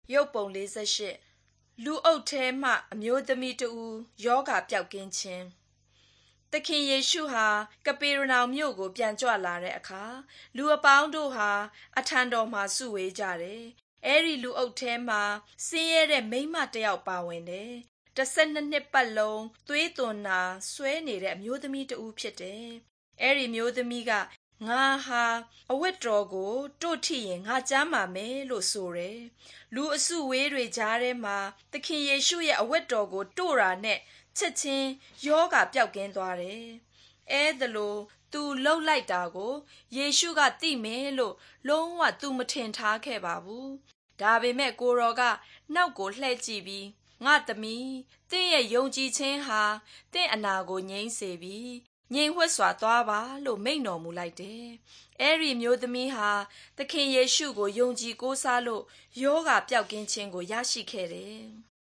ရုပ်ပုံ48လူအုပ်ထဲမှအမျိုးသမီးတူယောဂပျောက်ကင်းခြင်းသခင်ယေရှုဟာကပေရနောင်မြို့ကိုပြန်ကြွလာတဲ့အခါလူအပေါင်းတို့ဟာအထံတော်မှာစုဝေးကြတယ်။အဲဒီလူအုပ်ထဲမှာဆင်းရဲတဲ့မိန်းမတစ်ယောက်ပါဝင်တယ်။12နှစ်ပတ်လုံးသွေးသွန်နာဆွဲနေတဲ့အမျိုးသမီးတူဖြစ်တယ်။အဲဒီမျိုးသမီးကငါဟာအဝတ်တော်ကိုတို့ထိရင်ငါကျမ်းမာမယ်လို့ဆိုတယ်။လူအစုဝေးတွေကြားထဲမှာသခင်ယေရှုရဲ့အဝတ်တော်ကိုတို့တာနဲ့ချက်ချင်းယောဂပျောက်ကင်းသွားတယ်။အဲဒါလို့သူလှုပ်လိုက်တာကိုယေရှုကသိမယ်လို့လုံးဝသူမထင်ထားခဲ့ပါဘူး။ဒါပေမဲ့ကိုတော်ကနောက်ကိုလှည့်ကြည့်ပြီးငါသမီးသင်ရဲ့ယုံကြည်ခြင်းဟာသင်အနာကိုငြိမ်းစေပြီငြိမ်ဝှက်စွာသွားပါလို့မိန့်တော်မူလိုက်တယ်။အဲဒီမျိုးသမီးဟာသခင်ယေရှုကိုယုံကြည်ကိုးစားလို့ယောဂပျောက်ကင်းခြင်းကိုရရှိခဲ့တယ်။